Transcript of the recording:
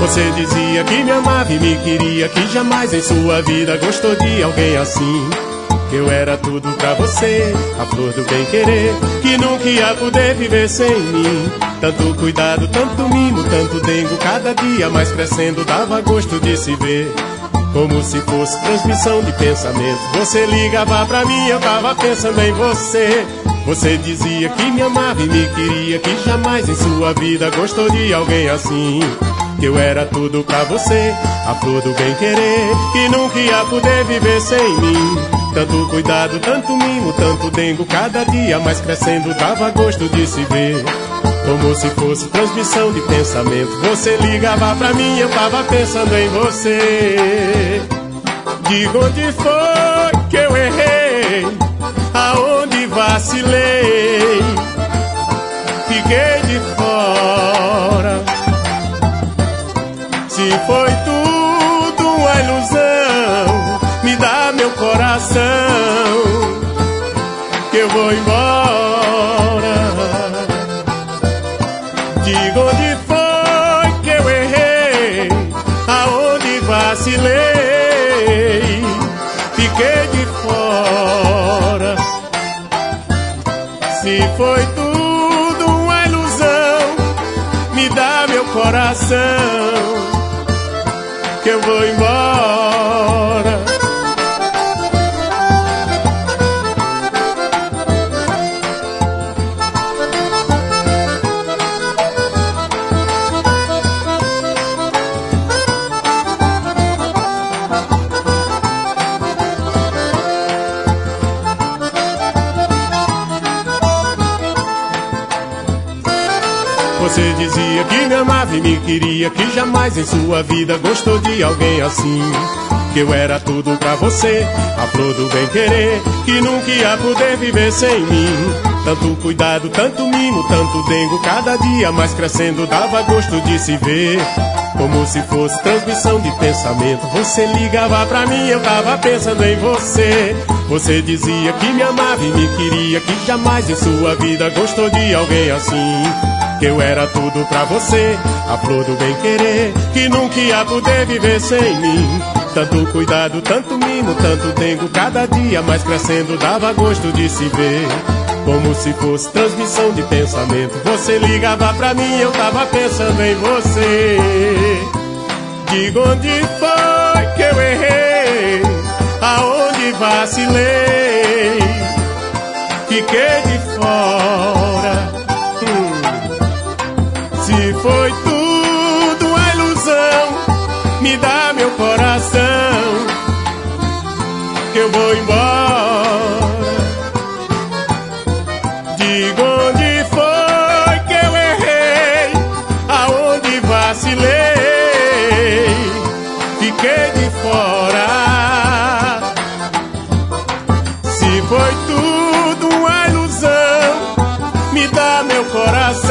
Você dizia que me amava e me queria, que jamais em sua vida gostou de alguém assim. Que eu era tudo pra você, a flor do bem-querer, que nunca ia poder viver sem mim. Tanto cuidado, tanto mimo, tanto dengo, cada dia mais crescendo dava gosto de se ver. Como se fosse transmissão de pensamento, você ligava pra mim, eu tava pensando em você. Você dizia que me amava e me queria, que jamais em sua vida gostou de alguém assim. Que eu era tudo pra você, a flor do bem-querer, que nunca ia poder viver sem mim. Tanto cuidado, tanto mimo, tanto dengo, cada dia mais crescendo dava gosto de se ver. Como se fosse transmissão de pensamento, você ligava pra mim, eu tava pensando em você. Diga onde foi que eu errei, aonde vacilei, fiquei de fora. Se foi tudo uma ilusão, me dá meu coração, que eu vou embora. Diga onde foi que eu errei, aonde vacilei, fiquei de fora. Se foi tudo uma ilusão, me dá meu coração, que eu vou embora. Você dizia que me amava e me queria, que jamais em sua vida gostou de alguém assim. Que eu era tudo pra você, a flor do bem-querer, que nunca ia poder viver sem mim. Tanto cuidado, tanto mimo, tanto dengo, cada dia mais crescendo dava gosto de se ver. Como se fosse transmissão de pensamento, você ligava pra mim, eu tava pensando em você. Você dizia que me amava e me queria, que jamais em sua vida gostou de alguém assim. Que eu era tudo pra você, a flor do bem-querer, que nunca ia poder viver sem mim. Tanto cuidado, tanto mimo, tanto dengo, cada dia mais crescendo dava gosto de se ver. Como se fosse transmissão de pensamento, você ligava pra mim, eu tava pensando em você. Diga onde foi que eu errei, aonde vacilei, fiquei de fora. Se foi tudo uma ilusão, me dá meu coração, que eu vou embora. Diga onde foi que eu errei, aonde vacilei, fiquei de fora. Se foi tudo uma ilusão, me dá meu coração,